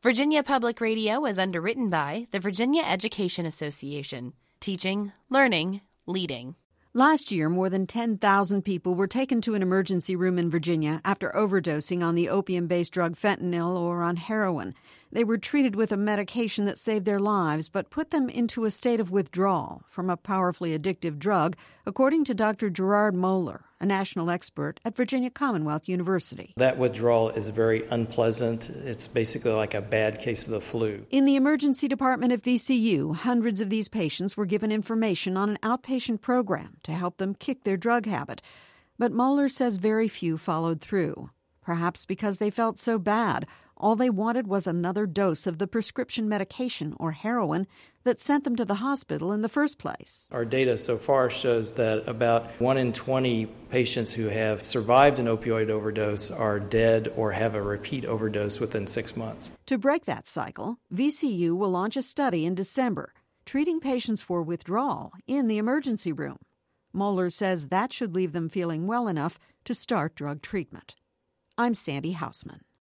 Virginia Public Radio is underwritten by the Virginia Education Association. Teaching, learning, leading. Last year, more than 10,000 people were taken to an emergency room in Virginia after overdosing on the opium-based drug fentanyl or on heroin. They were treated with a medication that saved their lives but put them into a state of withdrawal from a powerfully addictive drug, according to Dr. Gerard Moeller, a national expert at Virginia Commonwealth University. That withdrawal is very unpleasant. It's basically like a bad case of the flu. In the emergency department at VCU, hundreds of these patients were given information on an outpatient program to help them kick their drug habit. But Moeller says very few followed through, perhaps because they felt so bad. All they wanted was another dose of the prescription medication, or heroin, that sent them to the hospital in the first place. Our data so far shows that about 1 in 20 patients who have survived an opioid overdose are dead or have a repeat overdose within 6 months. To break that cycle, VCU will launch a study in December, treating patients for withdrawal in the emergency room. Moeller says that should leave them feeling well enough to start drug treatment. I'm Sandy Hausman.